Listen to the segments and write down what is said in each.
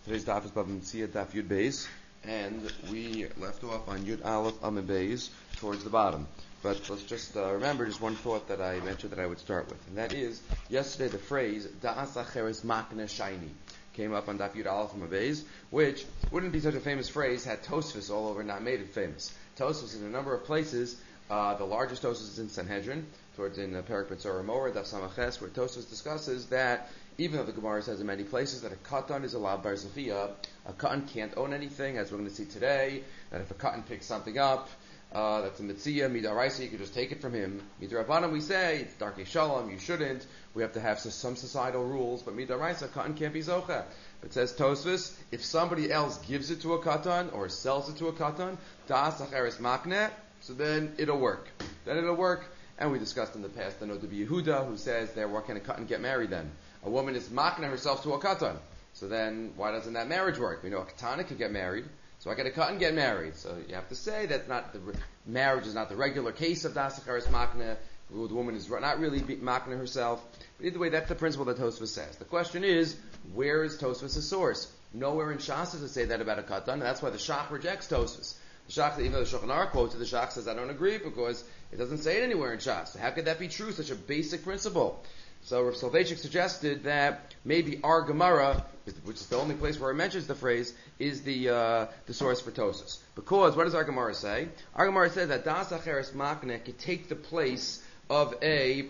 Today's daf is Bava Metzia daf Yud Beis, and we left off on Yud Aleph Amud Beis towards the bottom. But let's just remember just one thought that I mentioned that I would start with, and that is yesterday the phrase Da'as Acheres Makna Shiny came up on daf Yud Aleph Amud Beis, which wouldn't be such a famous phrase had Tosfos all over not made it famous. Tosfos is in a number of places. The largest Tosfos is in Sanhedrin, towards in Perek Betzorah Mora, Daf Samaches, where Tosfos discusses that even though the Gemara says in many places that a katan is allowed bar zechia, a katan can't own anything, as we're going to see today, that if a katan picks something up, that's a mitzvah, midaraisa, you can just take it from him. Midarabbanan, we say, it's darkei shalom, you shouldn't. We have to have some societal rules, but midaraisa, katan can't be zocha. It says Tosfos, if somebody else gives it to a katan, or sells it to a katan, da'as acheres makneh, so then it'll work. And we discussed in the past the Noda Yehuda, who says that why can't a katan get married then? A woman is makna herself to a katan. So then, why doesn't that marriage work? We know a katana could get married, so I get a katan get married. So you have to say that marriage is not the regular case of das acheres makna. The woman is not really makna herself. But either way, that's the principle that Tosfos says. The question is, where is Tosfos' source? Nowhere in Shas does it say that about a katan, and that's why the Shach rejects Tosfos. The Shach, even though the Shulchan Aruch quotes it, the Shach says, I don't agree because it doesn't say it anywhere in Shas. So how could that be true, such a basic principle? So Rav Soloveitchik suggested that maybe our Gemara, which is the only place where it mentions the phrase, is the source for Tosfos. Because what does our Gemara say? Our Gemara says that Das Acheres Makneh could take the place of a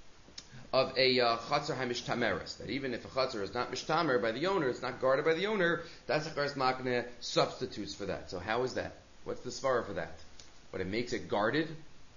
chatzar hamishtameres. That even if a chatzar is not mishtamer by the owner, it's not guarded by the owner, Das Acheres Makneh substitutes for that. So how is that? What's the svara for that? But it makes it guarded.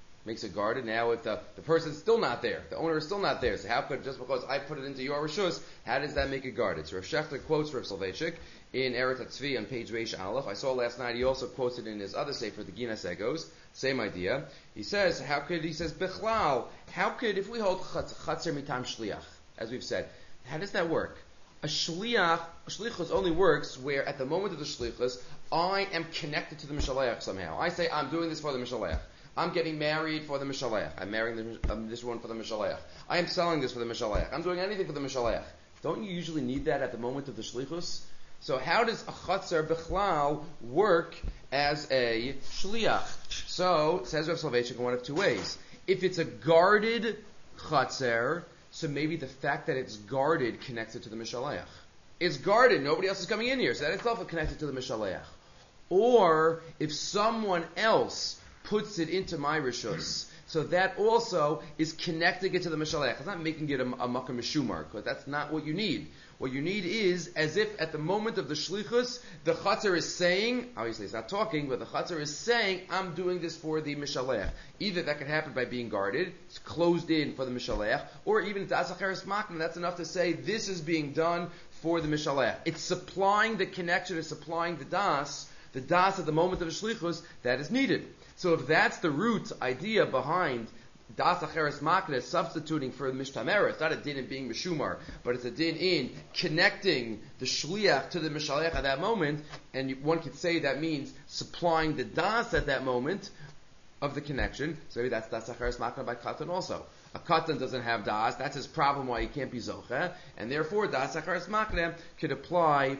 Now if the person's still not there, the owner is still not there, so how could, just because I put it into your rishus, how does that make it guarded? So Rav Shechter quotes Rav Soloveitchik in Eretz HaTzvi on page Reish Aleph. I saw last night he also quotes it in his other sefer, the Ginas Egos, same idea. He says, Bichlal, how could, if we hold Chatzer Mitam Shliach, as we've said, how does that work? A shlichus only works where at the moment of the shlichus, I am connected to the Mishalech somehow. I say, I'm doing this for the Mishalech. I'm getting married for the Mishalech. I'm marrying this one for the Mishalech. I am selling this for the Mishalech. I'm doing anything for the Mishalech. Don't you usually need that at the moment of the shlichus? So how does a chatzar bichlal work as a shliach? So, says Rav Soloveitchik in one of two ways. If it's a guarded chatzar, so maybe the fact that it's guarded connects it to the Mishalech. It's guarded, nobody else is coming in here, so that itself is connected to the Mishalech. Or, if someone else puts it into my rishus, so that also is connecting it to the Mishalech. It's not making it a makam mishumar, because that's not what you need. What you need is, as if at the moment of the shlichus, the chatzar is saying, obviously it's not talking, but the chatzar is saying, I'm doing this for the Mishalech. Either that can happen by being guarded, it's closed in for the Mishalech, or even Das Acheres Makneh, that's enough to say, this is being done for the Mishalech. It's supplying the connection, it's supplying the das at the moment of the shlichus that is needed. So if that's the root idea behind Das Acheres Makneh substituting for Mishtamer, it's not a din in being Mishumar, but it's a din in connecting the Shliach to the Mishalech at that moment, and one could say that means supplying the Das at that moment of the connection. So maybe that's Das Acheres Makneh by Katan also. A Katan doesn't have Das, that's his problem why he can't be Zocheh, and therefore Das Acheres Makneh could apply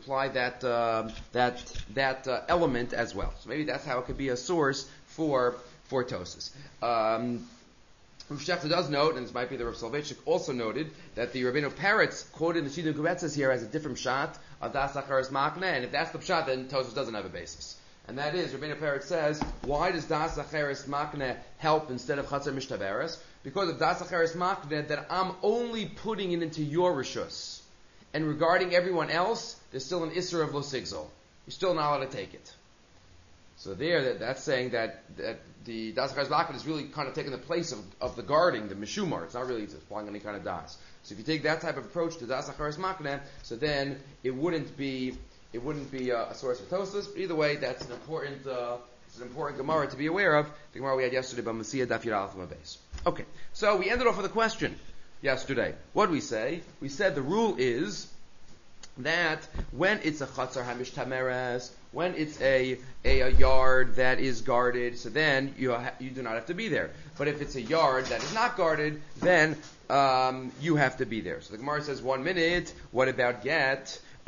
that element as well. So maybe that's how it could be a source for Tosfos. Rav Shechter does note, and this might be the Rav Soloveitchik also noted, that the Rabbeinu Peretz quoted in the Shidduch Gebetzes here as a different shot of Das Acheres Makneh, and if that's the shot, then Tosfos doesn't have a basis. And that is, Rabbeinu Peretz says, why does Das Acheres Makneh help instead of Chatzar Mishtaberes? Because of Das Acheres Makneh, that I'm only putting it into your rishus. And regarding everyone else, there's still an Isser of Lo Sigzol. You're still not allowed to take it. So that's saying that the Das Acheres Makneh is really kind of taking the place of the guarding, the Mishumar. It's not really applying any kind of Das. So if you take that type of approach to Das Acheres Makneh, so then it wouldn't be a source for Tosfos. But either way, that's an important Gemara to be aware of. The Gemara we had yesterday by Metzia daf Yud Aleph Amud Beis. Okay, so we ended off with a question yesterday. What did we say? We said the rule is that when it's a chatzar hamishtameres, when it's a yard that is guarded, so then you do not have to be there. But if it's a yard that is not guarded, then you have to be there. So the Gemara says, 1 minute, what about get?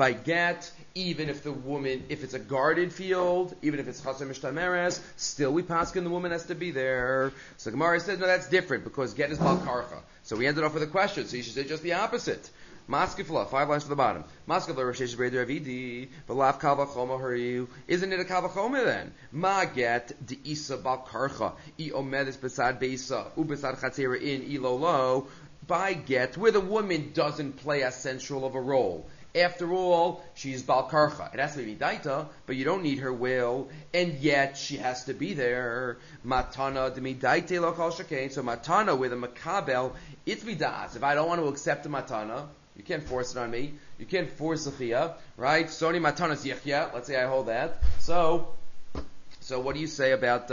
by get, even if the woman, if it's a guarded field, even if it's chaser mishtameres, still we paskin the woman has to be there. So Gemara says, no, that's different because get is bal karcha. So we ended off with a question. So you should say just the opposite. Maskifla, 5 lines to the bottom. Maskifla Rashish Breder Avidi, Balav Kavachoma Hariu. Isn't it a Kavachoma then? Ma get de Isa Bal Karcha, I Omedis Besad Beisa, U Besad Chatzera in Ilolo. By get, where the woman doesn't play as central of a role. After all, she's Bal Karcha. It has to be Midaita, but you don't need her will, and yet she has to be there. Matana de Midaite Lokal Shakain. So Matana with a Makabel, it's Midas. If I don't want to accept the Matana, you can't force it on me. You can't force the Chia, right? Soni Matanas Yechya. Let's say I hold that. So what do you say about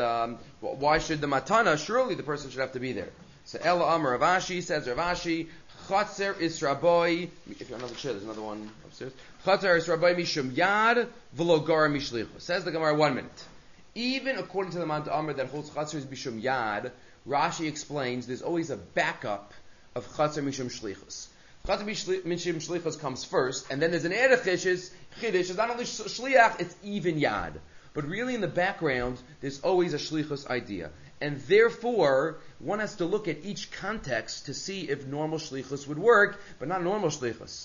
why should the Matana? Surely the person should have to be there. So Ella Amar Ravashi says Ravashi Chatzer Israboy. If you're on another chair, there's another one upstairs. Chatzer Israboy Mishum Yad V'lo Gar Mishlichus. Says the Gemara 1 minute. Even according to the Mount Amar that holds Chatzer is Mishum Yad, Rashi explains there's always a backup of Chatzer Mishum Shlichus. Chatzer Mishum Shlichus comes first, and then there's an Erech Chiddush. It's not only Shliach, it's even Yad. But really in the background, there's always a Shlichus idea. And therefore, one has to look at each context to see if normal shlichus would work, but not normal shlichus.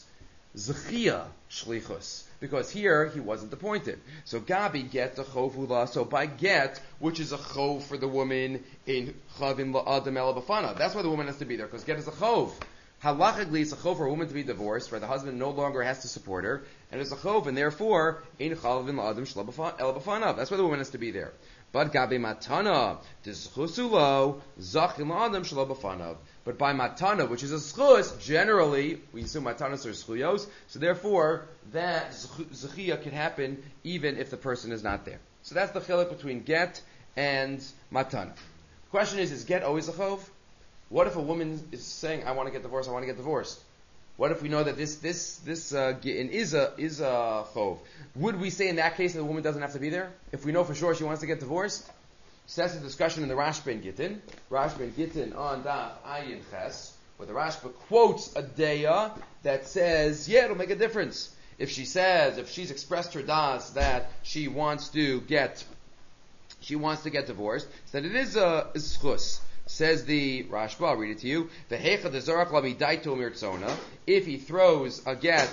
Zechia shlichus. Because here, he wasn't appointed. So Gabi get the chov hula. So by get, which is a chov for the woman in chavin la'adam el b'fana. That's why the woman has to be there, because get is a chov. Halachically, it's a chov for a woman to be divorced, where the husband no longer has to support her, and it's a chov, and therefore, in chavin la'adam el b'fana. That's why the woman has to be there. But gabe matana, dischusulo, zachin la'adam shelo b'fanav. But by matana, which is a schus, generally, we assume matanas are schuyos, so therefore, that zechia can happen even if the person is not there. So that's the chiluk between get and matana. The question is get always a chov? What if a woman is saying, I want to get divorced, I want to get divorced? What if we know that this gittin is a chov? Would we say in that case that the woman doesn't have to be there? If we know for sure she wants to get divorced? So that's a discussion in the Rashba Gittin. Rashba Gittin on Daf Ayin Ches, where the Rashba quotes a deya that says, yeah, it'll make a difference. If she's expressed her das that she wants to get divorced, then it is a schus. Says the Rashba, I'll read it to you. The hecha the zarach la midaito mirtzona. If he throws a get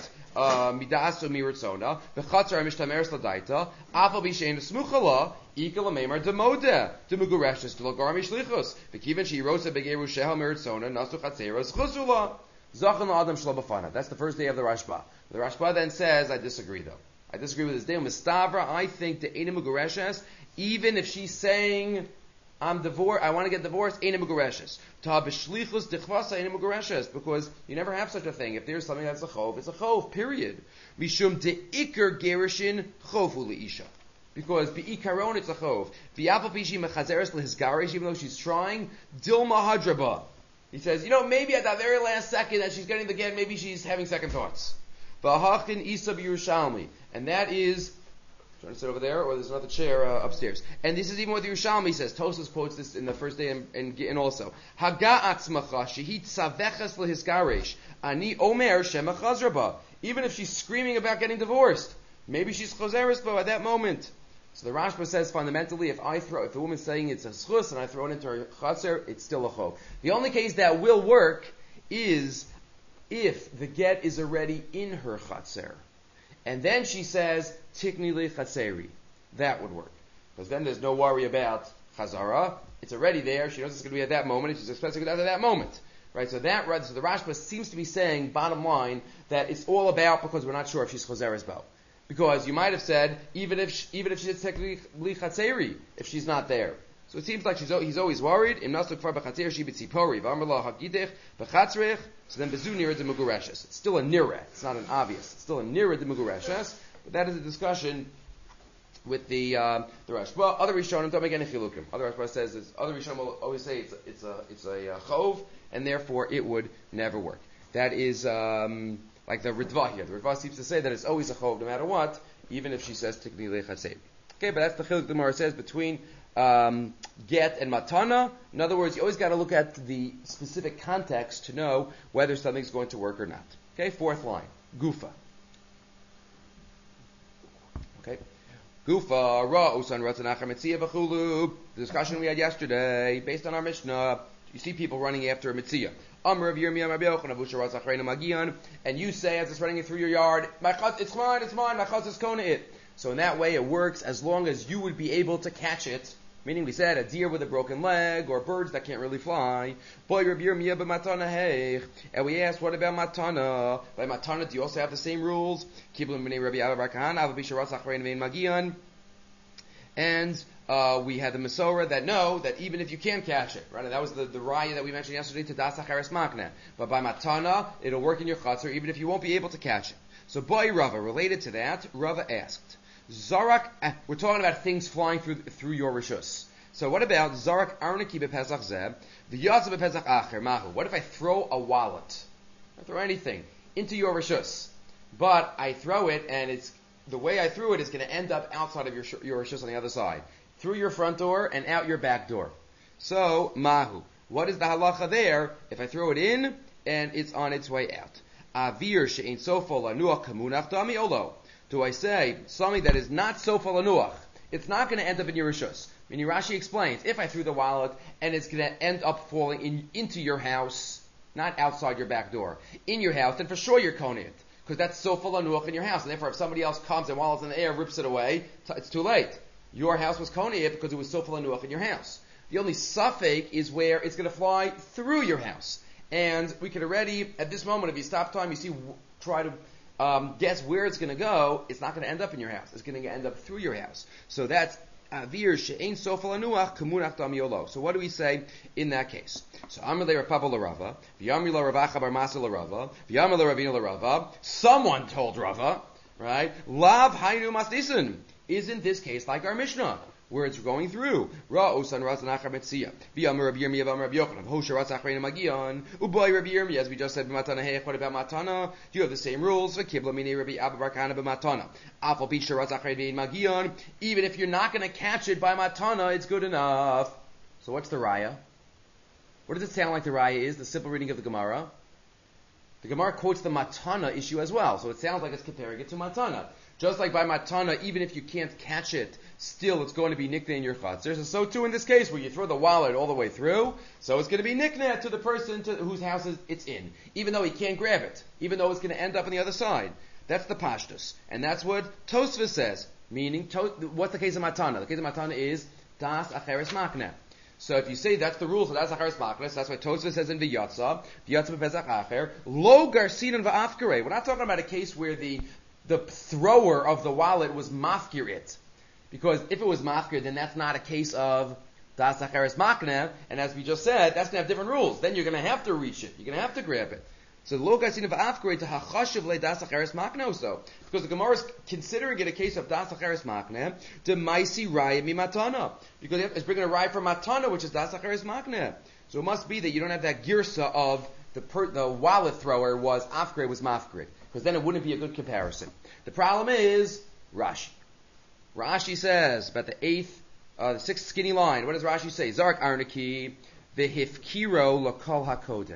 midaso mirtzona, the chatzar mishtameres ladaita, afal bishein smuchala, ikal ameimar demode, demugureshes to lagar mishlichus. V'kiven she rosa begeru sheha mirtzona, nasu chatzeros chusula. Zachan adam shlabafana. That's the first day of the Rashba. The Rashba then says, I disagree though. I disagree with his day. Mistavra, I think the ena mugureshes, even if she's saying, I'm divorced, I want to get divorced, ain't mugureshes. Ta b'shlichus dichvasa ain't mugureshes, because you never have such a thing. If there's something that's a chov, it's a chov, period. Mishum de'ikar gerishin chovu le'isha. Because be'ikaron it's a chov. V'yapal pishi mechazeres lehizgarish, even though she's trying, dilma hadraba. He says, maybe at that very last second that she's getting the get, maybe she's having second thoughts. V'hachin isa b'Yerushalmi. And that is, trying to sit over there, or there's another chair upstairs. And this is even what the Yerushalmi says. Tosfos quotes this in the first day and also. Haga atzmacha shehit saveches lehisgaresh ani omer shemachazraba. Even if she's screaming about getting divorced, maybe she's choseres bo at that moment. So the Rashba says fundamentally, if the woman's saying it's a schus and I throw it into her chaser, it's still a chov. The only case that will work is if the get is already in her chaser. And then she says, Tikni li chatzeri. That would work. Because then there's no worry about chazara. It's already there. She knows it's going to be at that moment, and she's expecting it at that moment. Right? So the Rashba seems to be saying, bottom line, that it's all about because we're not sure if she's choseres bo. Because you might have said, even if she's Tikni li chatzeri, if she's not there. So it seems like he's always worried. Im nasuk far b'chatzer she b'tzipori v'amrla hagidich b'chatzrich. So then bezu nira de mugureshes. It's still a nira. It's not an obvious. It's still a nira de mugureshes. But that is a discussion with the Rashba. Other Rishonim don't make any chilukim. Other Rashba says other Rishonim will always say it's a chov, and therefore it would never work. That is like the Ritva here. The Ritva seems to say that it's always a chov no matter what, even if she says tikni lechatzei. Okay, but that's the chiluk the Gemara says between get and matana. In other words, you always got to look at the specific context to know whether something's going to work or not. Okay, fourth line, gufa. Okay. Gufa, Ra, Usan, Ratzanachar, Metzia, V'chulu. The discussion we had yesterday, based on our Mishnah, you see people running after a Metzia. Amr of Yirmiyah, Rabbi Yochanan, Avusha, Ratzachreina, Magian, and you say, as it's running through your yard, it's mine, my chutz is kona it. So in that way, it works as long as you would be able to catch it. Meaning, we said a deer with a broken leg or birds that can't really fly. Boy, Rabbi Yirmiyah b'matana hey. And we asked, what about matana? By matana, do you also have the same rules? And we had the Masorah that know that even if you can't catch it, right? And that was the raya that we mentioned yesterday to das acheres makna. But by matana, it'll work in your chutzner even if you won't be able to catch it. So boy Rava, related to that, Rava asked, Zarak, we're talking about things flying through your rishus. So what about Zarak Arnaki bepesach zeh, the Yatsa bepesach acher mahu? What if I throw a wallet, I throw anything, into your rishus, but I throw it and the way I threw it is going to end up outside of your rishus on the other side, through your front door and out your back door. So mahu, what is the halacha there if I throw it in and it's on its way out? Avir she'ein sofo lanuach kamunach dami olo. Do I say something that is not sofo lanuach? It's not going to end up in your rishus. Meaning Rashi explains, if I threw the wallet and it's going to end up falling into your house, not outside your back door, in your house, then for sure you're koning it. Because that's sofo lanuach in your house. And therefore if somebody else comes and while it's in the air rips it away, it's too late. Your house was koning it because it was sofo lanuach in your house. The only suffix is where it's going to fly through your house. And we could already, at this moment, if you stop time, try to guess where it's going to go, it's not going to end up in your house. It's going to end up through your house. So that's avir she'ein sofo lanuach kamunach dami olo. So what do we say in that case? So Amr le Rav Papa l'Rava, v'Yamri la Ravacha bar Masa l'Rava, v'Yamri la Ravina l'Rava. Someone told Rava, right? Lav hainu masdisin. Isn't this case like our Mishnah, where it's going through? Ra osan ratzanachar metzia. V'Yamri Rabbi Yirmiyah v'Amr Rabbi Yochanan. Hosha ratzachreina magian. Uboy Rabbi Yirmiyah. As we just said, b'matana hey. What about matana? Do you have the same rules? V'kibla mini Rabbi Abba bar Kana b'matana. Afal bisha ratzachreina magian. Even if you're not going to catch it by matana, it's good enough. So what's the raya? What does it sound like the raya is? The simple reading of the Gemara. The Gemara quotes the matana issue as well, so it sounds like it's comparing it to matana. Just like by matana, even if you can't catch it, still it's going to be nikneh in your chutzner. So too in this case, where you throw the wallet all the way through, so it's going to be nikneh to the person whose house it's in, even though he can't grab it, even though it's going to end up on the other side. That's the pashtus, and that's what Tosfos says. Meaning, what's the case of matana? The case of matana is das acheres makneh. So if you say that's the rules of das acheres maknes, that's why Tosfos says in V'yatza b'pesach acher, lo garsinan v'afkare. We're not talking about a case where the thrower of the wallet was mafkir it. Because if it was mafkir, then that's not a case of das acheres makneh, and as we just said, that's going to have different rules. Then you're going to have to reach it. You're going to have to grab it. So lo garsinan v'afkare to hachashiv le das acheres makneh also. Because the Gemara is considering it a case of das acheres makneh, de maisi raya mi matana. Because it's bringing a raya from matana, which is das acheres makneh. So it must be that you don't have that girsa of the wallet thrower was afkare, was mafkare. Because then it wouldn't be a good comparison. The problem is Rashi. Rashi says about the sixth skinny line. What does Rashi say? Zark arnaki v'hifkiro lakol hakodem.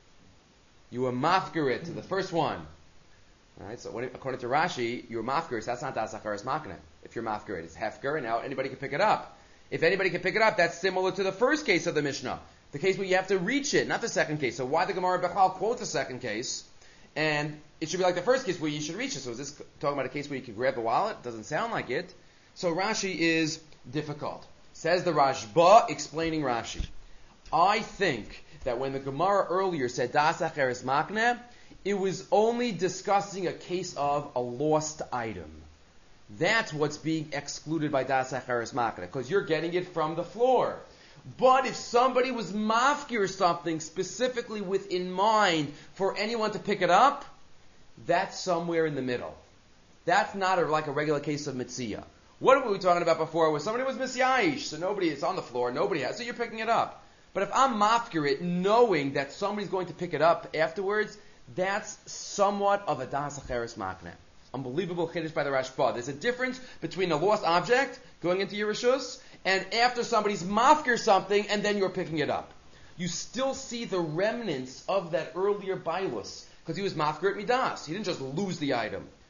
You were mafkare to the first one. Alright, so according to Rashi, you were mafkare, so that's not das acheres makneh. If you're mafkare, it's hefker, and now anybody can pick it up. If anybody can pick it up, that's similar to the first case of the Mishnah. The case where you have to reach it, not the second case. So why the Gemara Bechal quote the second case? And it should be like the first case where you should reach it. So is this talking about a case where you can grab the wallet? Doesn't sound like it. So Rashi is difficult. Says the Rashba explaining Rashi. I think that when the Gemara earlier said das acheres makneh, it was only discussing a case of a lost item. That's what's being excluded by das acheres makneh, because you're getting it from the floor. But if somebody was mafkir something specifically with in mind for anyone to pick it up, that's somewhere in the middle. That's not like a regular case of mitzia. What were we talking about before? Where somebody was misyayish, so it's on the floor, nobody has, so you're picking it up. But if I'm mafkir it, knowing that somebody's going to pick it up afterwards, that's somewhat of a das acheres makneh. Unbelievable chiddush by the Rashba. There's a difference between a lost object going into your rishus and after somebody's mafkir something and then you're picking it up. You still see the remnants of that earlier bailus because he was mafkir at midas. He didn't just lose the item.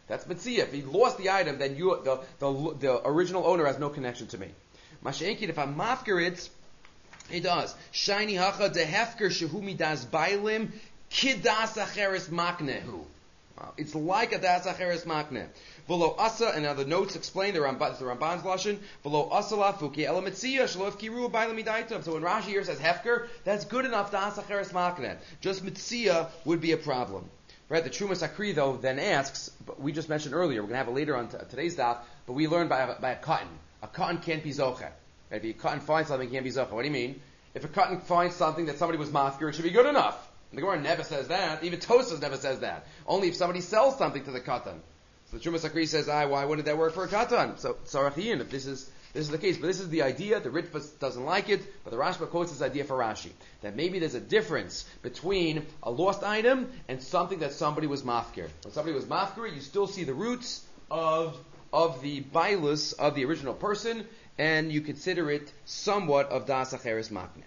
That's Mitzia. If he lost the item, then the original owner has no connection to me. Masha'enkin, if I'm mafker it, he does. Shiny hacha de hefker shehu midas bailim kidas acheres maknehu. It's like a das acheres makne. V'lo asa, and now the notes explain the Ramban's lashon. V'lo asa lafuki ela mitzia shelo kiru bailim midaitam. So when Rashi here says hefker, that's good enough das acheres makne. Just mitzia would be a problem. Right? The Trumas Akri though then asks, but we just mentioned earlier, we're going to have it later on today's daf, but we learned by a cotton. A cotton can't be zoche. Right? If a cotton finds something, it can't be zoche. What do you mean? If a cotton finds something that somebody was mafkir, it should be good enough. And the Gemara never says that. Even Tosas never says that. Only if somebody sells something to the katan. So the Trumas Akri says, why wouldn't that work for a katan? So Sarachiyin, if this is the case, but this is the idea. The Ritva doesn't like it, but the Rashba quotes this idea for Rashi that maybe there's a difference between a lost item and something that somebody was mafkir. When somebody was mafkir, you still see the roots of the bailus of the original person, and you consider it somewhat of das acheres makne.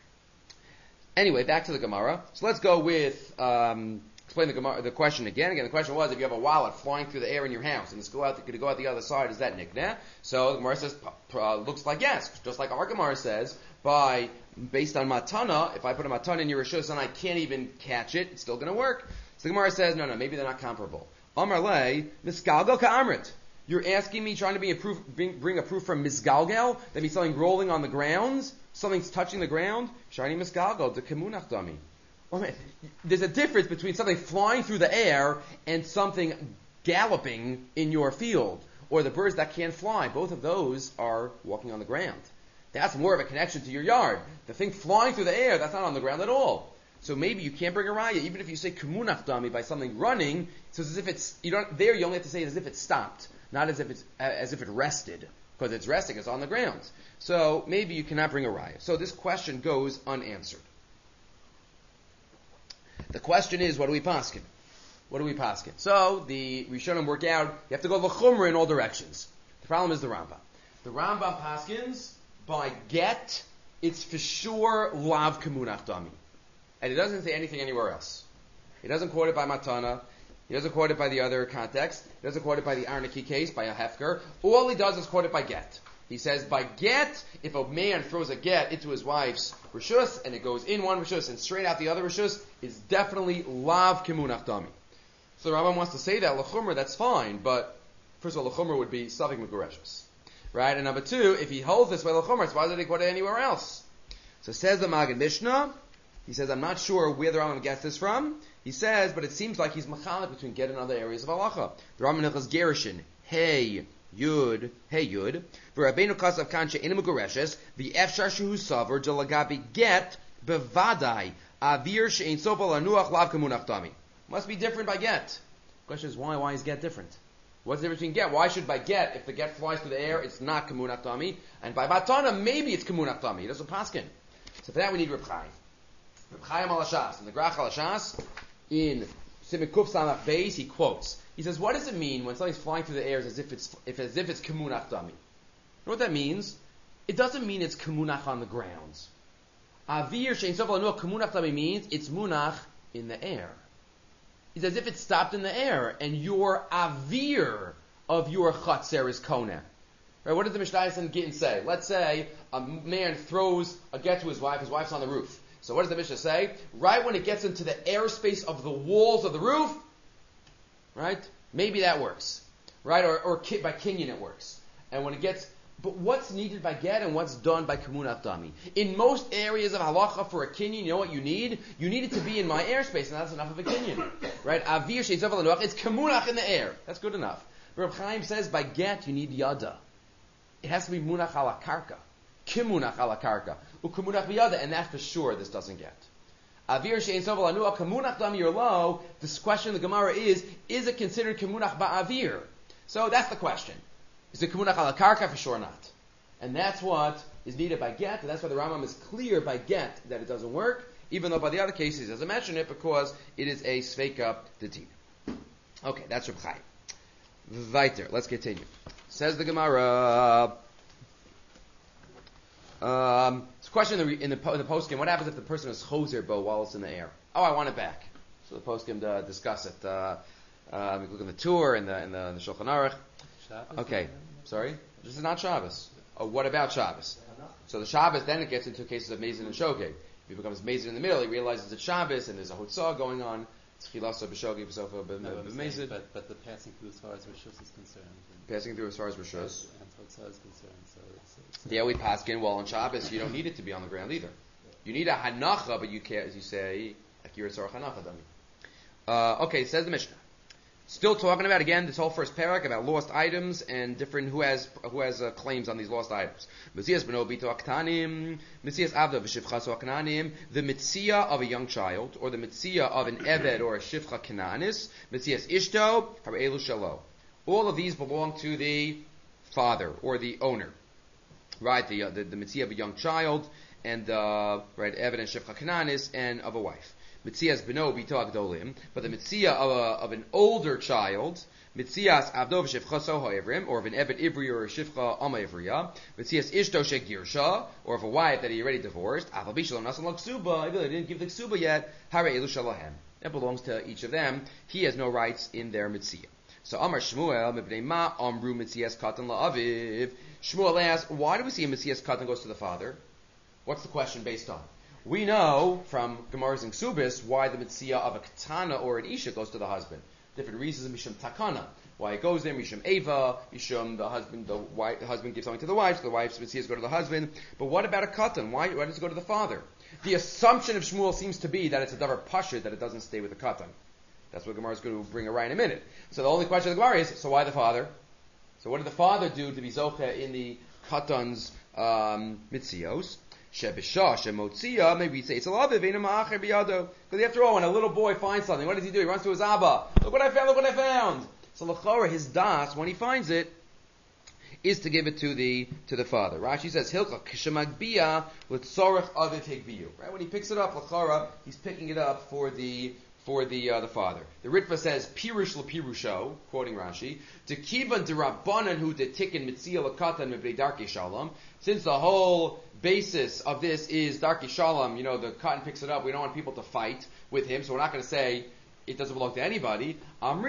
Anyway, back to the Gemara. So let's go with explain the question again. Again, the question was if you have a wallet flying through the air in your house and it's going to go out the other side, is that nikneh? So the Gemara says looks like yes, just like our Gemara says based on matana. If I put a matana in your rishus and I can't even catch it, it's still going to work. So the Gemara says no, maybe they're not comparable. Amar le misgalgal ka'amrit. You're asking me, trying to bring a proof from misgalgal, that means something rolling on the ground, something's touching the ground. Shiny misgalgal, the kemunach dami. There's a difference between something flying through the air and something galloping in your field, or the birds that can't fly. Both of those are walking on the ground. That's more of a connection to your yard. The thing flying through the air, that's not on the ground at all. So maybe you can't bring a raya, even if you say kemunach dami by something running. So it's as if it's you only have to say it as if it stopped. Not as if it rested, because it's resting, it's on the ground. So maybe you cannot bring a raya. So this question goes unanswered. The question is, what do we paskin? What do we paskin? So the Rishonim work out, you have to go l'chumra in all directions. The problem is the Rambam. The Rambam paskins, by get, it's for sure lav kemunach dami. And it doesn't say anything anywhere else. He doesn't quote it by matana. He doesn't quote it by the other context. He doesn't quote it by the Arnaki case, by a hefker. All he does is quote it by get. He says, by get, if a man throws a get into his wife's rishus, and it goes in one rishus and straight out the other rishus, it's definitely lav kemunach dami. So the Rambam wants to say that, l'chumra, that's fine, but first of all, l'chumra would be savik megureshus. Right? And number two, if he holds this way l'chumra, so why did he quote it anywhere else? So says the Magen Mishnah, he says, I'm not sure where the Rambam gets this from. He says, but it seems like he's machalik between get and other areas of halacha. The Rambam Hilchos Gerushin, hey yud, v'Rabbeinu kasav kan she'einu megureshes, v'efshar shehu savar delagabi get bevadai avir she'ein sofa lanuach lav kemunach dami. Must be different by get. The question is why is get different? What's the difference between get? Why should by get, if the get flies through the air, it's not kemunach dami, and by batana maybe it's kemunach dami. He doesn't paskin. So for that we need Reb Chaim. Reb Chaim al Hashas, in the Grach al Hashas, in Simon Kuf Samach Beis, he quotes. He says, "What does it mean when something's flying through the air as if it's kemunach dami? You know what that means? It doesn't mean it's kemunach on the ground. Avir shein sof lanuach kemunach dami means it's munach in the air. It's as if it stopped in the air, and your avir of your chatzer is kona. Right? What does the Mishnah and Gittin say? Let's say a man throws a get to his wife's on the roof. So what does the Mishnah say? Right when it gets into the airspace of the walls of the roof, right? Maybe that works. Right? Or by kinyan it works. And when it gets, but what's needed by get and what's done by kemunach dami? In most areas of halacha for a kinyan, you know what you need? You need it to be in my airspace, and that's enough of a kinyan. Right? Avir sheitzav alanuach, it's kemunach in the air. That's good enough. Reb Chaim says by get you need yada. It has to be munach ala karka. Kimunach ala karka. Ukemunach biyada, and that for sure this doesn't get. Avir she'ein sovel anu kemunach dami or low. This question in the Gemara is it considered kemunach ba'avir? So that's the question. Is it kemunach ala karka? For sure not. And that's what is needed by get, and that's why the Rambam is clear by get that it doesn't work, even though by the other cases he doesn't mention it because it is a sveika detin. Okay, that's Reb Chaim. Weiter, let's continue. Says the Gemara. It's a question in the poskim. What happens if the person is choser bo while it's in the air? Oh, I want it back. So the poskim discuss it. We look in the Tur and the Shulchan Aruch. Shabbos, Okay, sorry, this is not Shabbos. Oh, what about Shabbos? So the Shabbos, then it gets into cases of Mazin and Shogeg. If he becomes Mazin in the middle, he realizes it's Shabbos and there's a Hotzah going on. It's Chilasa b'Shogeg b'Sofa b'Mazin. But the passing through as far as Rishus is concerned. Passing through as far as Rishus. And Hotzah is concerned. So it's Yeah, we paskin. Well, on Shabbos, you don't need it to be on the ground either. You need a hanacha, but you can't, as you say, akira tzarach hanacha dami. Okay, says the Mishnah. Still talking about again this whole first parak about lost items and different who has claims on these lost items. Mitzias beno bito aktanim, mitzias avda v'shivchaso aknanim, the mitzia of a young child or the mitzia of an eved or a shivcha kananis, mitzias ishto harelu shalo. All of these belong to the father or the owner, right? The mitzia of a young child and right eved and shivcha kananis and of a wife. Mitzias beno bito agdolim, but the mitzia of an older child, mitzias avdo v'shivchaso ha'ivrim, or of an evet ivri or a shivcha ama ivriya, mitzias ishto shegirsha, or of a wife that he already divorced, aval bishalom nasan lo ksuba, he didn't give the ksuba yet, hare elu shalahem. That belongs to each of them. He has no rights in their mitzia. So Amar Shmuel mibnei ma amru mitzias katan la'aviv. Shmuel asks, why do we see a mitzias katan goes to the father? What's the question based on? We know from Gemara's and Ksubis why the mitzia of a katana or an isha goes to the husband. Different reasons, mishum takana. Why it goes there, mishum eva, mishum the husband gives something to the wife, so the wife's mitziyas go to the husband. But what about a katan? Why does it go to the father? The assumption of Shmuel seems to be that it's a davar pashut, that it doesn't stay with the katan. That's what Gemara is going to bring a right in a minute. So the only question of the Gemara is, so why the father? So what did the father do to be zocha in the katan's mitzios? Shebisha, Shemotzia, maybe you'd say it's a love of because after all, when a little boy finds something, what does he do? He runs to his Abba. Look what I found. So Lachora, his das, when he finds it, is to give it to the father. Rashi says, Hilcha Kishamagbia with Sorach Aviv Higbiyu. Right? When he picks it up, Lachora, he's picking it up for the father. The Ritva says, Pirush Pirusho, quoting Rashi, to Kivan de Rabbanan who de Tikin Mitzia Lakatan Mebei Darki Shalom, since the whole basis of this is Darki Shalom, the cotton picks it up, we don't want people to fight with him, so we're not going to say it doesn't belong to anybody. And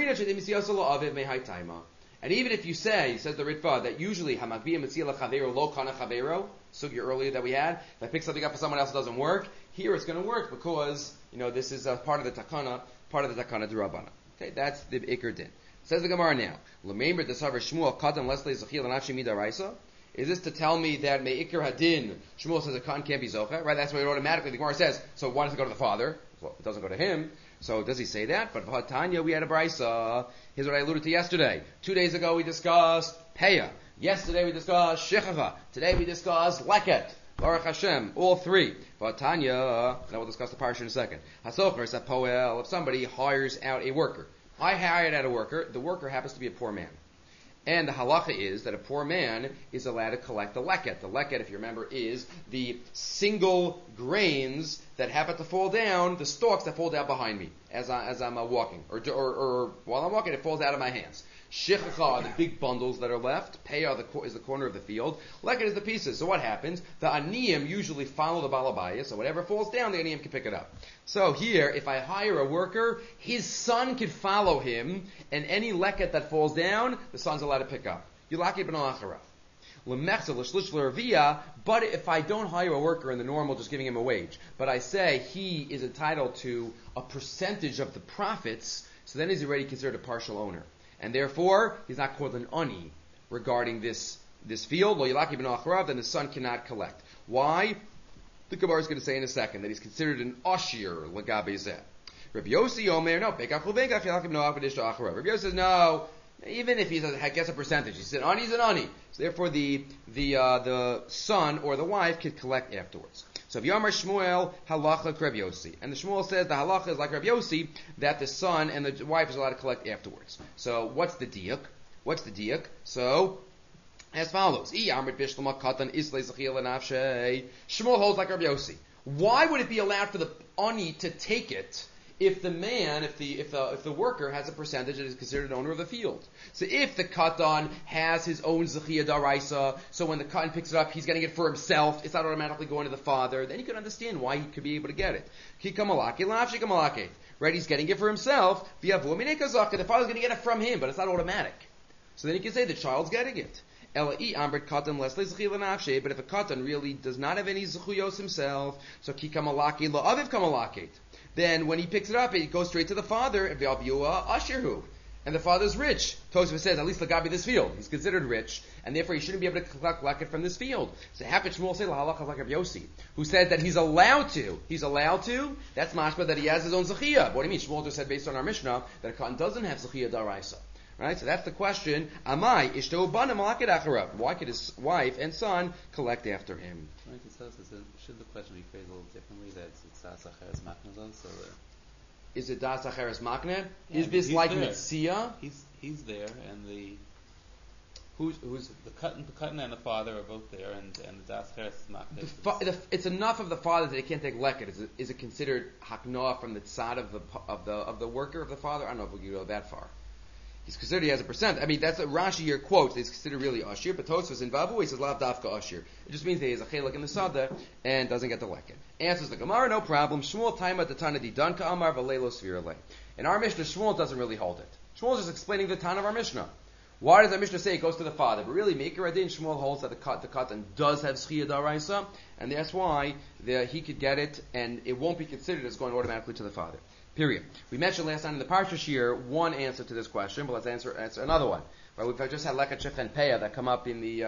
even if you say, says the Ritva, that usually Hamagbiya Mitzia Lachavero Lo Kana Chavero, sugya earlier that we had, if I pick something up for someone else it doesn't work, here it's going to work because, this is a part of the takana d'Rabbana. Okay, that's the Iker Din. Says the Gemara now, L'meimer d'savar Shmuel Katan Leslie Zechil Anachi Midaraisa. Is this to tell me that Me'ikr Hadin, Shmuel says a katan can't be zocha, right? That's why automatically the Gemara says, so why does it go to the father? Well, it doesn't go to him. So does he say that? But Tanya, we had a brisa. Here's what I alluded to yesterday. 2 days ago we discussed Peya. Yesterday we discussed Shechacha. Today we discussed Leket. Baruch Hashem. All three. Tanya, now we'll discuss the parsha in a second. Hasocher Sapoel, if somebody hires out a worker. I hired out a worker. The worker happens to be a poor man. And the halacha is that a poor man is allowed to collect the leket. The leket, if you remember, is the single grains that happen to fall down, the stalks that fall down behind me as I'm walking, or while I'm walking, it falls out of my hands. Shechacha are the big bundles that are left. Peah is the corner of the field. Leket is the pieces. So what happens? The aniyim usually follow the balabaya, so whatever falls down, the aniyim can pick it up. So here, if I hire a worker, his son could follow him, and any leket that falls down, the son's allowed to pick up. Yulaki ben al-acharav. But if I don't hire a worker in the normal, just giving him a wage, but I say he is entitled to a percentage of the profits, so then he's already considered a partial owner. And therefore, he's not called an ani regarding this field. Then the son cannot collect. Why? The Gemara is going to say in a second that he's considered an ashir legabe zeh. Rabbi Yossi Omer, no, Rabbi Yossi says no. Even if he gets a percentage, he's an ani. So therefore, the son or the wife could collect afterwards. So if Yamar Shmuel halacha Rabbi Yossi, and the Shmuel says the halacha is like Rabbi Yossi that the son and the wife is allowed to collect afterwards. So what's the diuk? So as follows: Shmuel holds like Rabbi Yossi. Why would it be allowed for the ani to take it if the man, if the worker has a percentage that is considered an owner of the field? So if the katan has his own zechiyah daraisa, so when the katan picks it up, he's getting it for himself, it's not automatically going to the father, then you can understand why he could be able to get it. right? He's getting it for himself. The father's going to get it from him, but it's not automatic. So then you can say the child's getting it. But if a katan really does not have any zechuyos himself, so ki kamalaki la'aviv kamalakit, then when he picks it up, it goes straight to the father, and ashirhu. And the father's rich. Tosfos says, at least Lagabi this field. He's considered rich, and therefore he shouldn't be able to collect leket from this field. So how could Shmuel say lahalacha like Rabbi Yossi, who says that he's allowed to? He's allowed to? That's mashma that he has his own zechiyah. What do you mean? Shmuel just said based on our Mishnah that a katan doesn't have zechiyah daraisa. Right? So that's the question. Amai ishto bana malakid acharav. Why could his wife and son collect after him? Should the question be phrased a little differently? That it's asacheres maknazon, so that is it das acheres makne? Yeah, Is this like there. mitzia? He's there, and the Who's katan and the father are both there, and the das acheres makne. it's enough of the father that they can't take leket. Is it considered haknoah from the tzad of the worker of the father? I don't know if we can go that far. He's considered he has a percent. I mean, that's a Rashi here quotes. He's considered really ashir, but Tosfos in Vavu he says lav dafka ashir. It just means that he has a chelik in the sada and doesn't get the leket. Answers the Gemara, no problem. Shmuel taima detana di danka amar v'leilo svirale. In our Mishnah, Shmuel doesn't really hold it. Shmuel is just explaining the tan of our Mishnah. Why does our Mishnah say it goes to the father? But really, Meikar Adin Shmuel holds that the katan does have zchiyah daraisa, and that's why he could get it, and it won't be considered as going automatically to the father. Period. We mentioned last time in the Parsha Shir one answer to this question, but let's answer another one. Right? We've just had Leket Shech and Peah that come up in the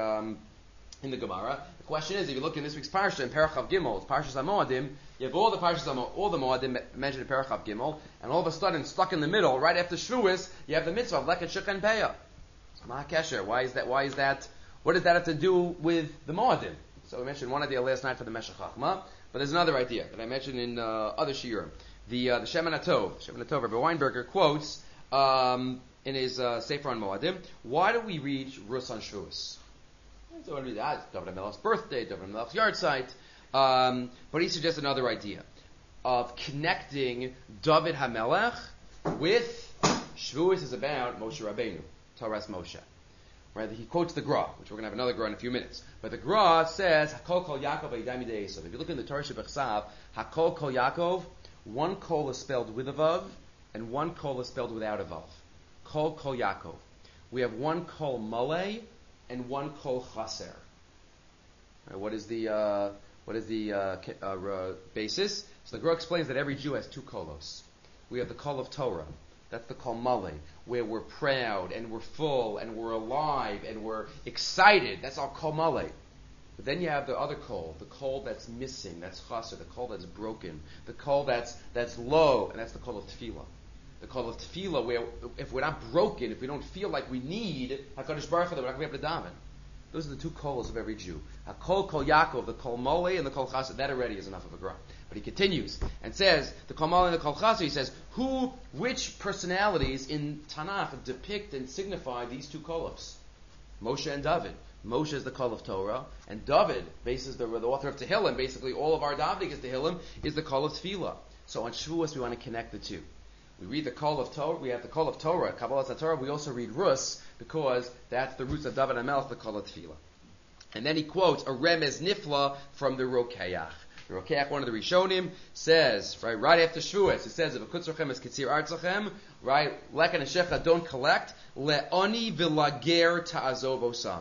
Gemara. The question is, if you look in this week's Parsha in Parachav Gimel, it's Parshas HaMoadim, you have all the Moadim mentioned in Parachav Gimel, and all of a sudden, stuck in the middle, right after Shavuos, you have the mitzvah of Leket Shech and Peah. So Ma'akesher, why is that? What does that have to do with the Moadim? So we mentioned one idea last night for the Meshech Chachma, but there's another idea that I mentioned in other Shiurim. The Shemen HaTov, Rabbi Weinberger quotes in his Sefer on Moadim, why do we read Rus on Shavuos? So it's David HaMelech's birthday, David HaMelech's yahrzeit, but he suggests another idea of connecting David HaMelech with Shavuos is about Moshe Rabbeinu, Taras Moshe. Right? He quotes the Gra, which we're going to have another Gra in a few minutes. But the Gra says, Hakol Kol Yaakov V'yidai Midei Esav. If you look in the Torah Shebechsav, Hakol Kol Yaakov, one kol is spelled with a vav, and one kol is spelled without a vav. Kol Kol Yaakov. We have one kol malei and one kol chaser. Right, what is the basis? So the Gra explains that every Jew has two kolos. We have the kol of Torah. That's the kol malei, where we're proud and we're full and we're alive and we're excited. That's our kol malei. But then you have the other kol, the kol that's missing, that's chaser, the kol that's broken, the kol that's low, and that's the kol of tefillah. The kol of tefillah, where if we're not broken, if we don't feel like we need HaKadosh Baruch Hu, we're not going to be able to daven. Those are the two kolos of every Jew. HaKol Kol Yaakov, the kol mole and the kol chaser. That already is enough of a gra. But he continues and says, the kol mole and the kol chaser, he says, which personalities in Tanakh depict and signify these two kolos? Moshe and David. Moshe is the kol of Torah, and David, the author of Tehillim, basically all of our davening is Tehillim, is the kol of Tefillah. So on Shavuos we want to connect the two. We read the kol of Torah, we have the kol of Torah, Kabbalah Torah, we also read Rus, because that's the roots of David HaMelech, the kol of Tefillah. And then he quotes a remez nifla from the Rokeach. The Rokeach, one of the Rishonim, says, right after Shavuos, it says, if a kutzrochem is kitzir artzachem, right, lekan and shecha don't collect, le'oni v'lager ta'azov osam.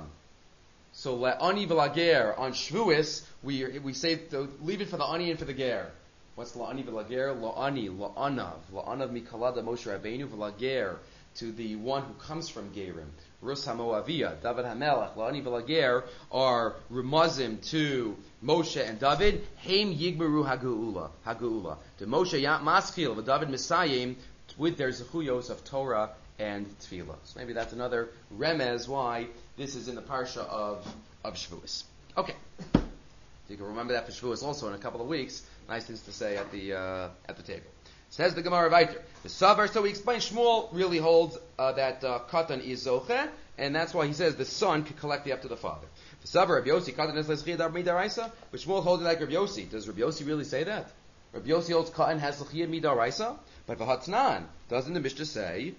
So le'ani v'lager on Shavuos, we say leave it for the ani and for the ger. What's la'ani v'lager? La'anav mikalada Moshe Rabbeinu v'lager, to the one who comes from Gerim. Rus HaMoaviyah, David HaMelech, la'ani v'lager are remazim to Moshe and David. Heim yigmeru hageula. To Moshe maschil v'David misayim with their zechuyos of Torah and Tefillah. So maybe that's another remez why this is in the parsha of Shavuos. Okay, so you can remember that for Shavuos also in a couple of weeks. Nice things to say at the table. Says the Gemara Vayter. The Savar, so we explained Shmuel really holds that katan is zoche, and that's why he says the son could collect the up to the father. The Savar Rabbi Yossi katan is l'zchiyah dar midaraisa, but Shmuel holds it like Rabbi Yossi. Does Rabbi Yossi really say that? Rabbi Yossi holds katan has l'zchiyah midaraisa, but v'hatnan doesn't the Mishnah say?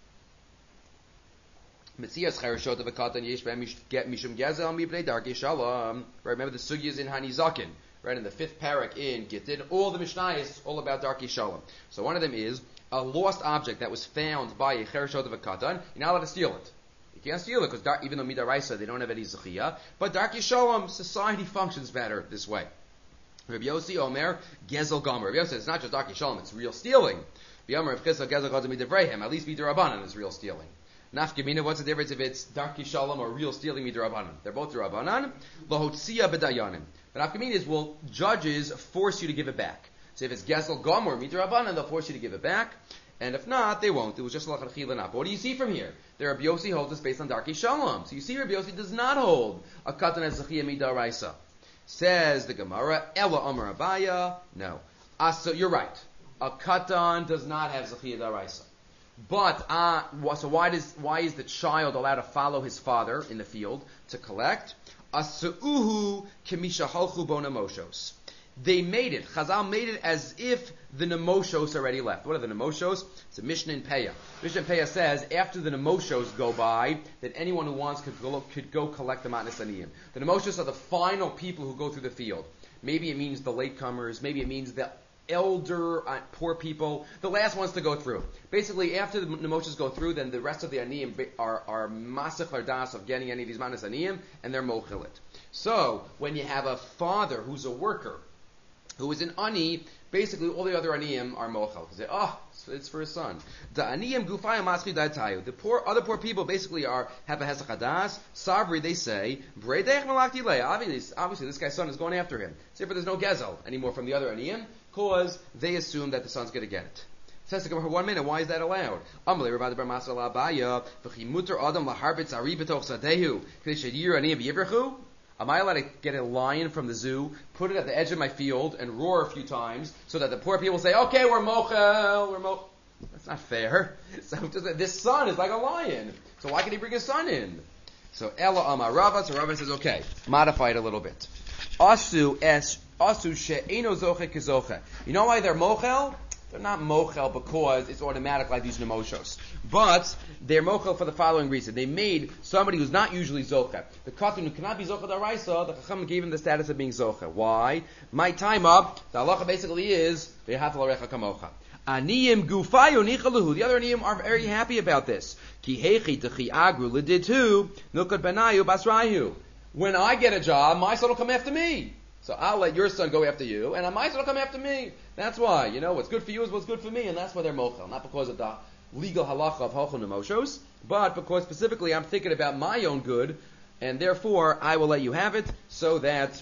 Metzias chereshot of a katan yesh b'hem get mishum gezel mibnei darkei shalom. Remember the sugi is in Hani Zakin. right, in the 5th parak in Gittin, all the Mishnayos all about Darkei Shalom. So one of them is a lost object that was found by a Chereshot of a Katan, you're not allowed to steal it. You can't steal it because even though Midaraisa, they don't have any Zechiyah, but Darkei Shalom, society functions better this way. Rabbi Yossi Omer, Gezel Gomer. Rabbi Yossi says it's not just Darkei Shalom, it's real stealing. B'Yomer, if Gezel Gadol Midavrehim, at least Midarabanan is real stealing. Nafkamina, what's the difference if it's Darkei Shalom or real stealing Midarabanan? They're both Darabanan. Lahotzia B'Dayanim. But Nafkamina is, will judges force you to give it back? So if it's Gezel Gomer, Midarabanan, they'll force you to give it back. And if not, they won't. It was just Lachan Chilanap. But what do you see from here? The Rabbi Yossi holds this based on Darkei Shalom. So you see Rabbi Yossi does not hold a Katan as Zechiyah Midaraisa. Says the Gemara, Ella Amar Abaya. No. So you're right. A Katan does not have Zechiyah Daraisa. But, so why is the child allowed to follow his father in the field to collect? Asu'uhu kemisha halchu bo nemoshos. They made it. Chazal made it as if the nemoshos already left. What are the nemoshos? It's a Mishnah in Peah. Mishnah in Peah says after the nemoshos go by, that anyone who wants could go collect the matnas aniyim. The nemoshos are the final people who go through the field. Maybe it means the latecomers. Maybe it means the elder, poor people, the last ones to go through. Basically, after the nemoshos go through, then the rest of the aniyim are masach lardas of getting any of these manas aniyim, and they're mochilit. So when you have a father who's a worker, who is an ani, basically all the other aniyim are mochel. Because it's for his son. The aniyim gufayim maschi daitayu. The other poor people basically have a hesach hadas. Savri, they say, breidech malakti lei. Obviously, this guy's son is going after him. Therefore, there's no gezel anymore from the other aniyim, because they assume that the son's going to get it. Says the Gemara, 1 minute, why is that allowed? Amalei Rabbi Bar Masala Abaya, v'chi muter adam laharbit zari b'toch sadehu, k'dei sheyir aniyim v'yivrechu. Am I allowed to get a lion from the zoo, put it at the edge of my field, and roar a few times, so that the poor people say, okay, we're mochel. That's not fair. So this son is like a lion. So why can he bring his son in? So Ella Amar Rava, so Rava says, okay, modify it a little bit. Asu she'eno zoche kezoche. You know why they're mochel? They're not mochel because it's automatic like these nemoshos. But they're mochel for the following reason. They made somebody who's not usually zoche. The katan who cannot be zoche daraisa, the chacham gave him the status of being zoche. Why? My time up, the halacha basically is, ve'hat l'recha kamocha. Aniyim gufayu nichaluhu. The other aniyim are very happy about this. Ki hechi techi agru l'ditu, nukad benayu basrayu. When I get a job, my son will come after me. So I'll let your son go after you, and my son will come after me. That's why, what's good for you is what's good for me, and that's why they're mochel. Not because of the legal halacha of halchon nemoshos, but because specifically I'm thinking about my own good, and therefore I will let you have it, so that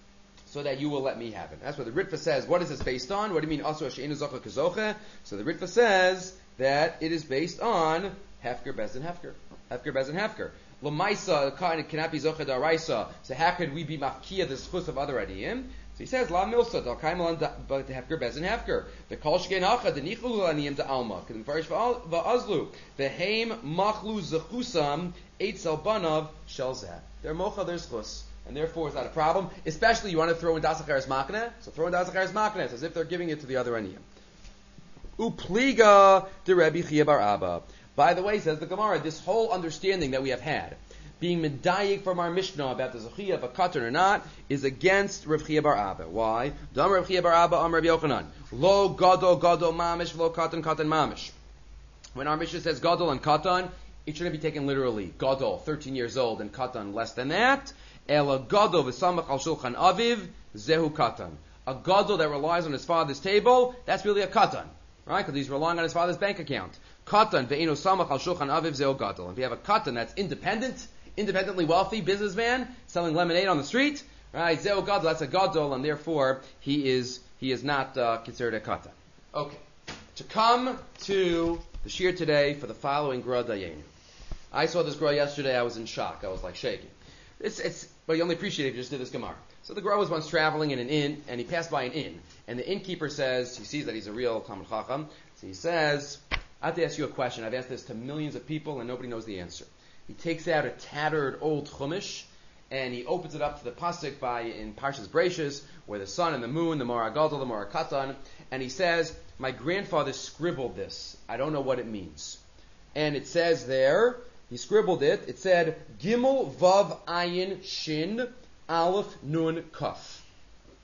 you will let me have it. That's what the Ritva says. What is this based on? What do you mean, asu she'enu zocha kezoche? So the Ritva says that it is based on hefker, bezin, hefker. Hefker, bezin, hefker. L'maisa cannot be zocha daraisa. So how could we be mafkia the schus of other adiyim? So he says la milsa dal kaimal but hefker bezin hefker. The kol shkein hacha the nichlu aniyim to alma. Kedem farish va'azlu the heim machlu zechusam eitzel banav shelzeh. They're mocha, they're schus. And therefore it's not a problem. Especially you want to throw in dasacharis makneh. So throw in dasacharis makneh. It's as if they're giving it to the other aniyim. Upliga de Rebbe Chia bar Abba. By the way, says the Gemara, this whole understanding that we have had, being medayik from our Mishnah about the Zechiyah of a Katan or not, is against Rav Chia bar Abba. Why? Dam Rav Chia bar Abba, Am Rav Yochanan. Lo gadol mamish, lo katan mamish. When our Mishnah says gadol and katan, it shouldn't be taken literally. Gadol, 13 years old, and katan less than that. Ela gadol v'samach al shulchan aviv, zehu katan. A gadol that relies on his father's table, that's really a katan. Right? Because he's relying on his father's bank account. Katan ve'ino samach al shulchan aviv zeo gadol. If you have a katan that's independently wealthy businessman selling lemonade on the street, right? Zeo gadol, that's a gadol, and therefore he is not considered a katan. Okay, to come to the shir today for the following gra dayenu. I saw this gra yesterday. I was in shock. I was like shaking. But you only appreciate it if you just did this gemara. So the gra was once traveling in an inn, and he passed by an inn, and the innkeeper says, he sees that he's a real Talmud Chacham, so he says, I have to ask you a question. I've asked this to millions of people, and nobody knows the answer. He takes out a tattered old chumash, and he opens it up to the pasuk in Parshas Bereishis, where the sun and the moon, the Mora Gadol, the Mora Katan, and he says, my grandfather scribbled this. I don't know what it means. And it says there, he scribbled it, it said, Gimel Vav Ayin Shin Aleph Nun Kaf.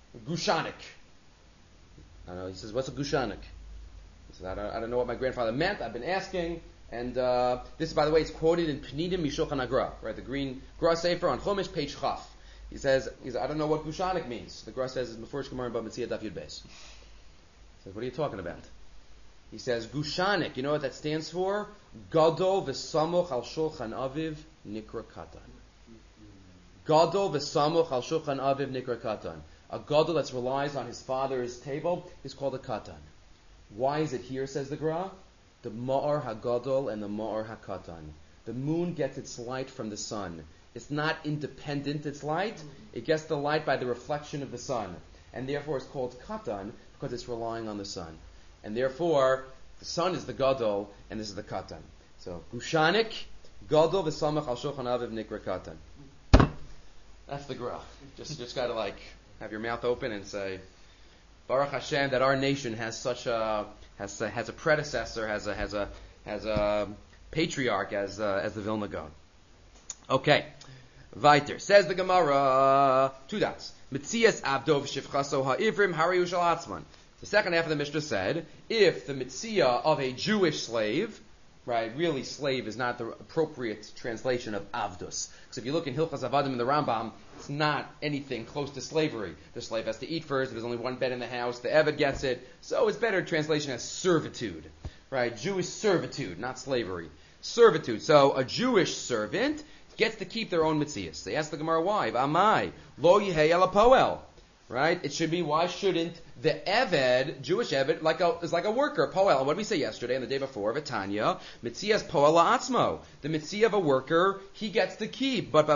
Gushanik. I don't know. He says, what's a Gushanik? He says, I don't know what my grandfather meant. I've been asking. And this, by the way, it's quoted in Pnidim Mishulchan Agra, right? The green Gra Sefer on Chumash, page Chaf. He says, I don't know what Gushanik means. The Gra says, Mefurish Gemara Bava Metzia Daf Yud Beis. He says, what are you talking about? He says, Gushanik, you know what that stands for? Gadol v'samuch al shulchan aviv nikra katan. Gadol v'samuch al shulchan aviv nikra katan. A gadol that relies on his father's table is called a katan. Why is it here, says the Gra? The ma'ar hagadol and the ma'ar hakatan. The moon gets its light from the sun. It's not independent, its light. It gets the light by the reflection of the sun. And therefore it's called katan because it's relying on the sun. And therefore, the sun is the gadol, and this is the katan. So, Gushanik, gadol v'samach al shulchan aviv nikra katan. That's the Gra. Just got to have your mouth open and say, Baruch Hashem, that our nation has such a has a predecessor, has a patriarch as the Vilna Gaon. Okay, weiter says the Gemara. 2 dots. Mitzias abdov shivchaso ha'ivrim hariyu shel atzman. The second half of the Mishnah said, if the mitzia of a Jewish slave, right, really slave is not the appropriate translation of avdus. Because if you look in Hilchas Avadim in the Rambam, it's not anything close to slavery. The slave has to eat first, there's only one bed in the house, the Eved gets it, so it's better translation as servitude, right, Jewish servitude, not slavery. Servitude. So a Jewish servant gets to keep their own mitzias. They ask the Gemara why. Amai, lo yihei ala poel. Right? It should be, why shouldn't the Eved, Jewish Eved, is like a worker, Poel. What did we say yesterday and the day before? Vitanya, Mitzias Poel la'atzmo. The Mitzia of a worker, he gets to keep. But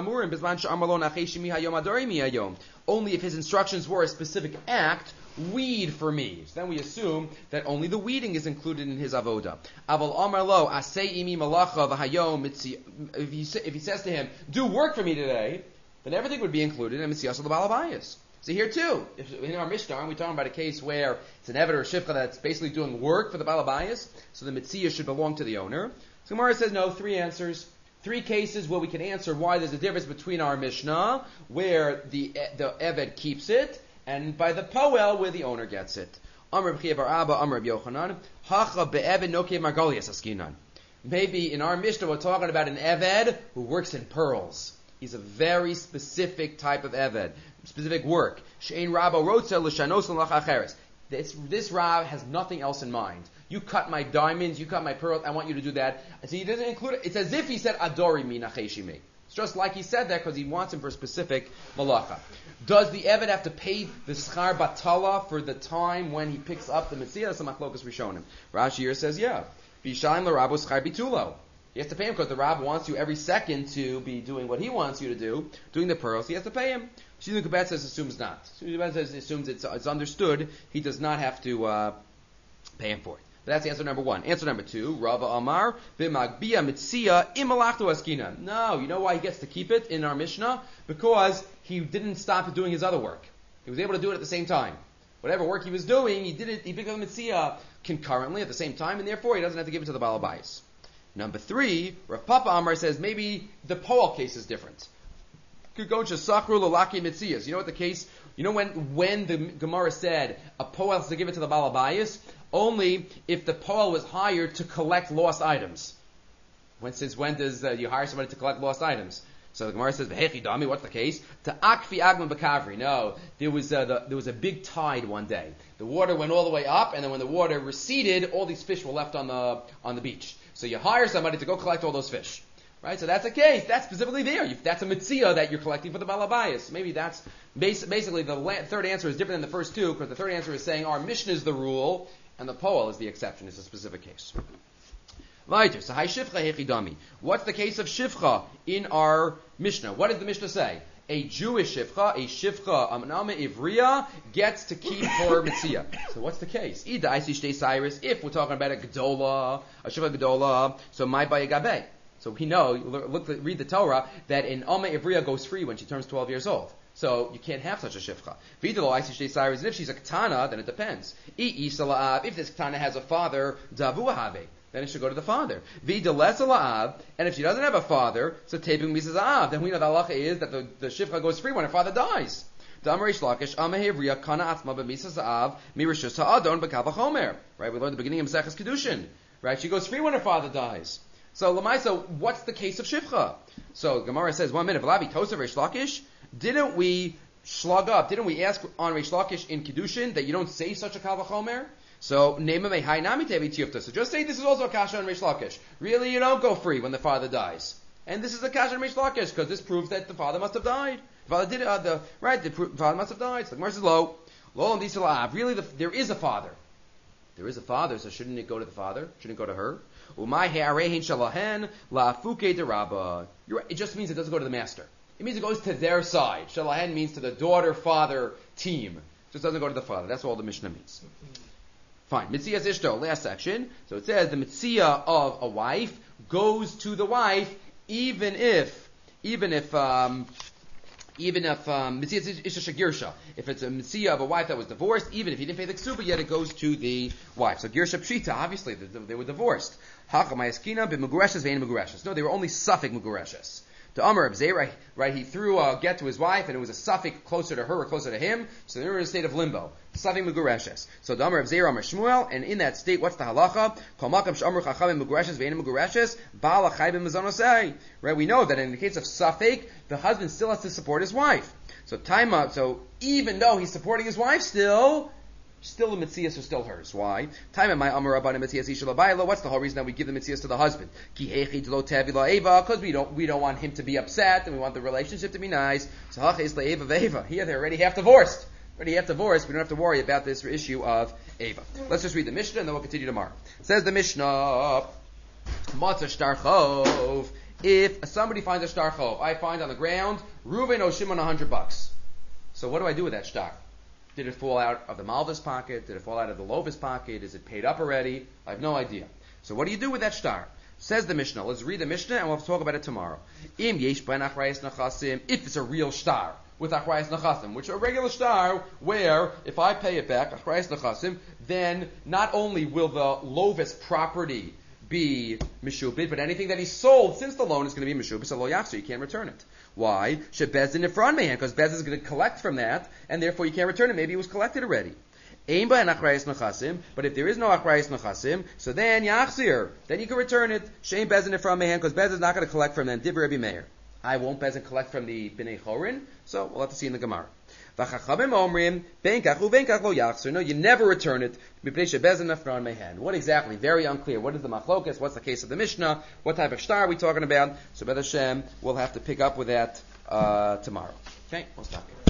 only if his instructions were a specific act, weed for me. So then we assume that only the weeding is included in his avoda. Aval amar lo, asei imi malacha v'hayom Mitzia. If he says to him, do work for me today, then everything would be included in Mitzias of the Balabayas. So here too, in our Mishnah, we're talking about a case where it's an Eved or a Shifcha that's basically doing work for the Balabayas, so the Mitzia should belong to the owner. So Gemara says no, 3 answers. 3 cases where we can answer why there's a difference between our Mishnah, where the Eved keeps it, and by the Poel, where the owner gets it. Amar B'chia bar Abba, Amar Yochanan, Hacha be'Eved nokev margolias askinan. Maybe in our Mishnah we're talking about an Eved who works in pearls. He's a very specific type of Eved, specific work. She'ein Rabba rotza l'shanos l'lach acheres. This Rab has nothing else in mind. You cut my diamonds, you cut my pearls, I want you to do that. So he doesn't include it. It's as if he said, Adori mi nacheshimi. It's just like he said that because he wants him for a specific malacha. Does the Eved have to pay the schar batala for the time when he picks up the Mitzia? That's a machlokas rishonim. Rashi here says, yeah. B'shalim l'Rabo schar bitulo. He has to pay him because the Rab wants you every second to be doing what he wants you to do, doing the pearls. He has to pay him. Shizun Kubet says assumes not. Shizun Kubet says assumes it's understood. He does not have to pay him for it. But that's answer number 1. Answer number 2, Rava Amar v'magbia mitzia imalachtu askina. No, you know why he gets to keep it in our Mishnah? Because he didn't stop doing his other work. He was able to do it at the same time. Whatever work he was doing, he did it. He picked up the mitzia concurrently at the same time, and therefore he doesn't have to give it to the Balabayas. Number 3, Rav Papa Amar says maybe the Poel case is different. You know what the case? You know when the Gemara said a Poel has to give it to the Balabayas? Only if the Poel was hired to collect lost items. Since when does you hire somebody to collect lost items? So the Gemara says, "V'hechi dami." What's the case? To akfi agman b'kavri. No, there was a big tide one day. The water went all the way up, and then when the water receded, all these fish were left on the beach. So you hire somebody to go collect all those fish, right? So that's a case. That's specifically there. That's a mitzia that you're collecting for the Balabayas. Maybe that's basically the third answer is different than the first 2 because the third answer is saying our Mishnah is the rule and the Poel is the exception. It's a specific case. Weiter. So, Shifcha hechidami. What's the case of Shifcha in our Mishnah? What does the Mishnah say? A Jewish Shifcha, Amnama Ivriya, gets to keep her Mitzia. So what's the case? Ida Isi Shtei Cyrus, if we're talking about a Gedola, a Shifcha Gedola, so my Bayagabe. So we know, read the Torah, that an Alma Ivriya goes free when she turns 12 years old. So you can't have such a Shifcha. Vidalo Isi Shtei Cyrus, and if she's a Ketana, then it depends. If this Ketana has a father, Davu Have. Then it should go to the father. And if she doesn't have a father, so tebing misazav. Then we know the halacha is that the shifcha goes free when her father dies. Right, we learned the beginning of Maseches Kedushin. Right, she goes free when her father dies. So Lamaisa, what's the case of Shivcha? So Gemara says, 1 minute, Vlabi Tosav Reish Lakish, didn't we ask on Reish Lakish in Kedushin that you don't say such a Kal V'chomer? So Neima Mehai Nami Tevi Tiyufta. So just say this is also a Kasha on Reish Lakish. Really, you don't go free when the father dies. And this is a Kasha on Reish Lakish, because this proves that the father must have died. The father did the father must have died. So the Gemara says, Lo and Disalav. Really, there is a father. There is a father, so shouldn't it go to the father? Shouldn't it go to her? It just means it doesn't go to the master. It means it goes to their side. Shalahen means to the daughter-father team. It just doesn't go to the father. That's all the Mishnah means. Fine. Mitzias Ishto, last section. So it says the mitzia of a wife goes to the wife even if Mitzias Isha Shagirsha, if it's a Mitzia of a wife that was divorced, even if he didn't pay the ksuba, yet it goes to the wife. So Girsha Pshita, obviously, they were divorced. Hachamayaskina b'mugureshes ve'en mugureshes. No, they were only suffix mugureshes. To Amar of Zera, right, he threw a get to his wife, and it was a suffix closer to her or closer to him, so they were in a state of limbo. Suffix mugureshes. So the Amar of Zera, Amar Shmuel, and in that state, what's the halacha? Kol makam sh'amru chachamim mugureshes ve'en mugureshes, ba'al achai b'mazonosei. Right, we know that in the case of suffix, the husband still has to support his wife. So even though he's supporting his wife still the mitzias are still hers. Why? What's the whole reason that we give the mitzias to the husband? Because we don't want him to be upset and we want the relationship to be nice. So here they're already half divorced. We don't have to worry about this issue of Eva. Let's just read the Mishnah and then we'll continue tomorrow. It says the Mishnah, Matzah Shtar Chov. If somebody finds a shtar chov, I find on the ground, Reuven owes Shimon $100. So what do I do with that shtar? Did it fall out of the Malva's pocket? Did it fall out of the Lova's pocket? Is it paid up already? I have no idea. So what do you do with that shtar? Says the Mishnah. Let's read the Mishnah and we'll talk about it tomorrow. If it's a real shtar with achrayas nechasim, which are a regular shtar where if I pay it back, achrayas nechasim, then not only will the Lova's property be mishubit, but anything that he sold since the loan is going to be mishubit, so lo yachzu, you can't return it. Why? Shebezin ifran mehan, because Bezin is going to collect from that, and therefore you can't return it. Maybe it was collected already. Ein ba'en achrayas nechasim, but if there is no achrayas nechasim, so then yachzir, then you can return it. Shein Bezin ifran mehan, because Bezin is not going to collect from them. Divrei Rabbi Meir. I won't Bezin collect from the Bnei Chorin, so we'll have to see in the Gemara. No, you never return it. What exactly? Very unclear. What is the machlokas? What's the case of the Mishnah? What type of shtar are we talking about? So, B'ez Hashem, we'll have to pick up with that tomorrow. Okay, we'll stop here.